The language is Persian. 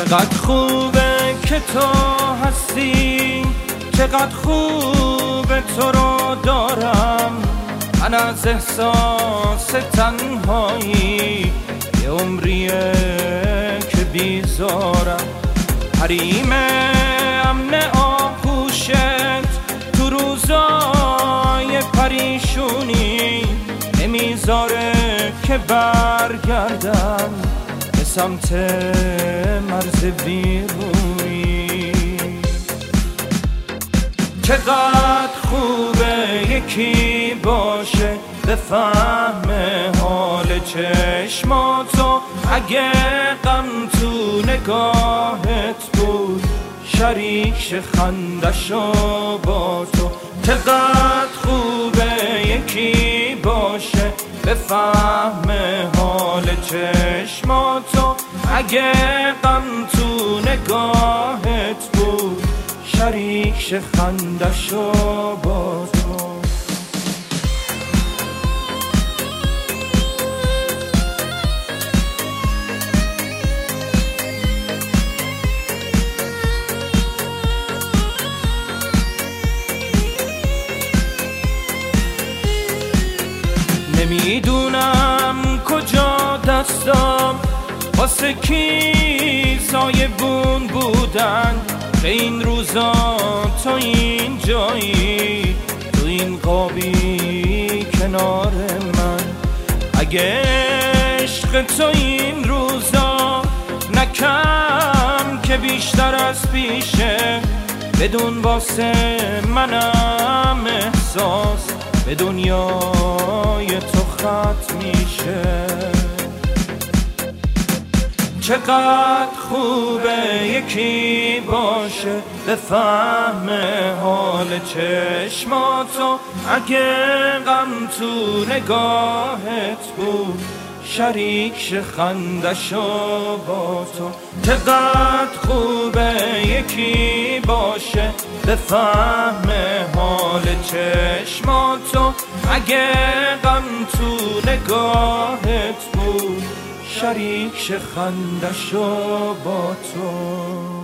چقدر خوبه که تو هستی، چقدر خوبه تو رو دارم. من از احساس تنهایی یه عمریه که بیزارم. حریم امن آغوشت تو روزای پریشونی نمیذاره که برگردم به سمت مرز بیرونی. چقدر خوبه یکی باشه بفهمه حال چشماتو، اگه غم تو نگاهت بود شریک خندشو با تو. چقدر خوبه یکی باشه بفهمه حال چشماتو، اگه غم تو نگاهت بود شریک خندشو با تو. نمیدونم کجا دستم واسه کی سایبون بودن. به این روزا تو این جایی، تو این قابی کنار من. اگه عشق تو این روزا نکم که بیشتر از پیشه، بدون واسه منم احساس به دنیای تو ختم میشه. چقدر خوبه یکی باشه بفهمه حال چشماتو، اگه غم تو نگاهت بود شریک خندشو با تو. چقدر خوبه یکی باشه بفهمه حال چشماتو، اگه غم تو نگاهت بود شریک خندشو با تو.